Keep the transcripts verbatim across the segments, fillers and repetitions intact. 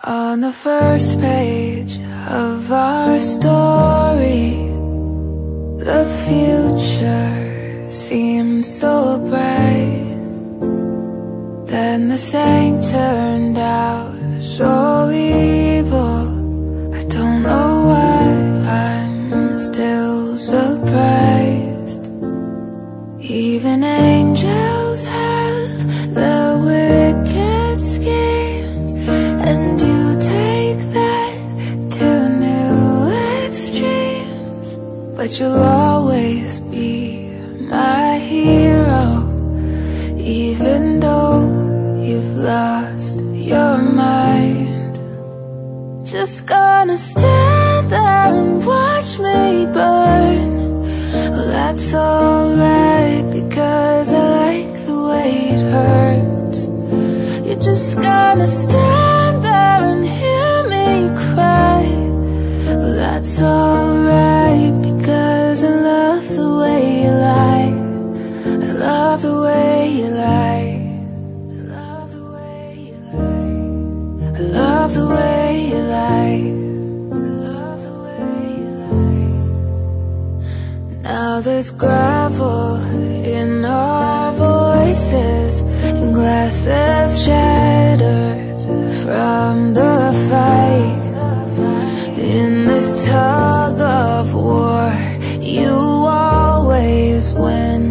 On the first page of our story, the future seemed so bright. Then the saint turned out so evil. I don't know why I'm still surprised. Even angels have their wicked schemes, and you take that to new extremes. But you'll always be my hero, even though you've lost your mind. Just gonna stand there and watch me burn. Well, that's alright, because I like the way it hurts. You're just gonna stand there and hear me cry. Well, that's alright, because I love the way you lie. I love the way you lie. I love the way you lie. I love the way you lie. I love the way you lie. Now there's gravel in our voices, and glasses shattered from the fight. In this tug of war, you always win,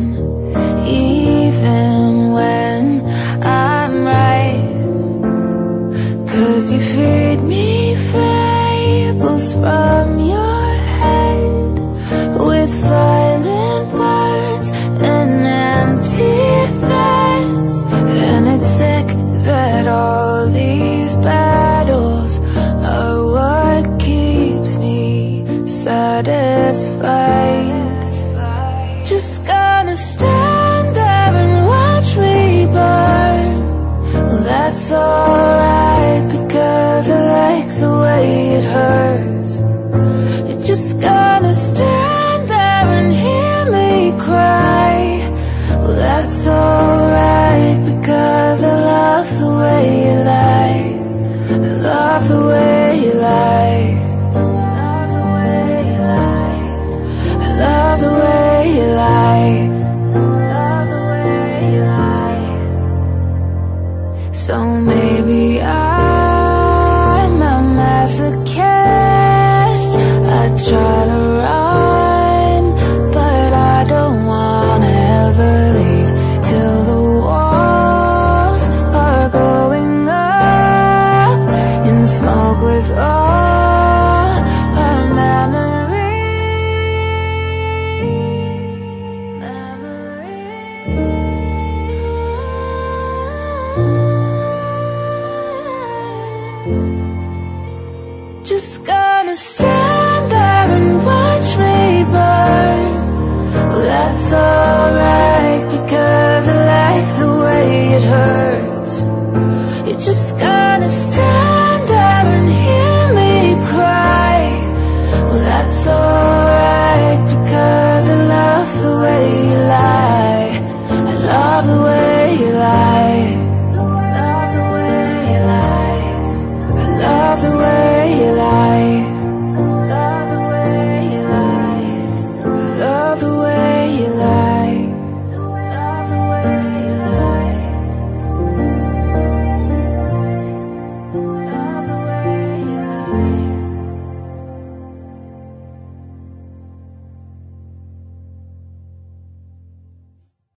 even when I'm right. 'Cause you feed me fables from your head, with violent words and empty threats. And it's sick that all these battles are what keeps me satisfied. Just gonna stand there and watch me burn. Well, that's alright, because I like the way it hurts. You're just gonna stand there and hear me cry. Well, that's alright, because I love the way you lie. I love the way you lie. I love the way you lie. I love the way you lie. I love the way you lie. So maybe I'm a masochist. I try to run, but I don't wanna ever leave till the walls are going up in smoke with all our memories. Memories. Just gonna stay